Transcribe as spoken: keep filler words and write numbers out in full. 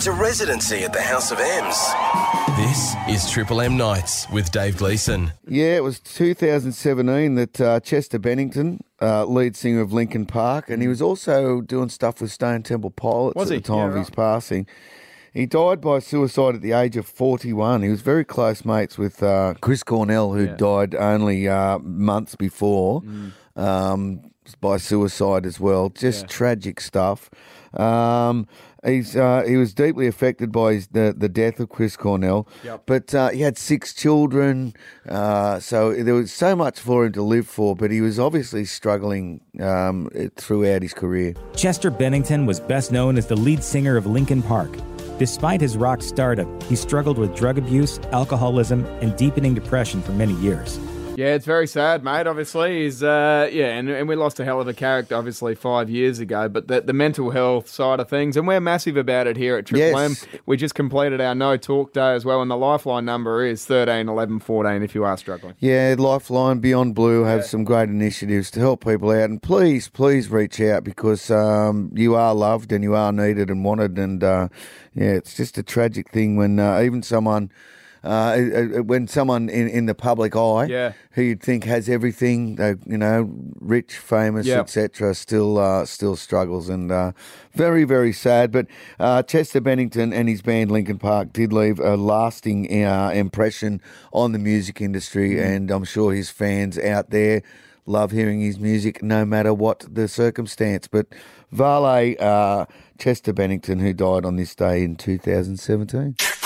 It's a residency at the House of M's. This is Triple M Nights with Dave Gleeson. Yeah, it was two thousand seventeen that uh, Chester Bennington, uh, lead singer of Linkin Park, and he was also doing stuff with Stone Temple Pilots Was at he? the time Yeah, of right. his passing. He died by suicide at the age of forty-one. He was very close mates with uh, Chris Cornell, who Yeah. died only uh, months before Mm. um, by suicide as well. Just Yeah. tragic stuff. Um, he's uh, he was deeply affected by his, the the death of Chris Cornell. Yep. But uh, he had six children, uh, so there was so much for him to live for. But he was obviously struggling um, throughout his career. Chester Bennington was best known as the lead singer of Linkin Park. Despite his rock stardom, he struggled with drug abuse, alcoholism, and deepening depression for many years. Yeah, it's very sad, mate. Obviously, he's uh, yeah, and, and we lost a hell of a character, obviously, five years ago. But the, the mental health side of things, and we're massive about it here at Triple M. Yes. We just completed our No Talk Day as well, and the lifeline number is thirteen eleven fourteen if you are struggling. Yeah, Lifeline, Beyond Blue have some great initiatives to help people out. And please, please reach out because um, you are loved and you are needed and wanted. And uh, yeah, it's just a tragic thing when uh, even someone... Uh, when someone in, in the public eye, Yeah. who you'd think has everything, uh, you know, rich, famous, Yep. et cetera, still uh, still struggles, and uh, very, very sad. But uh, Chester Bennington and his band Linkin Park did leave a lasting uh, impression on the music industry, Mm. and I'm sure his fans out there love hearing his music no matter what the circumstance. But Vale uh, Chester Bennington, who died on this day in two thousand seventeen.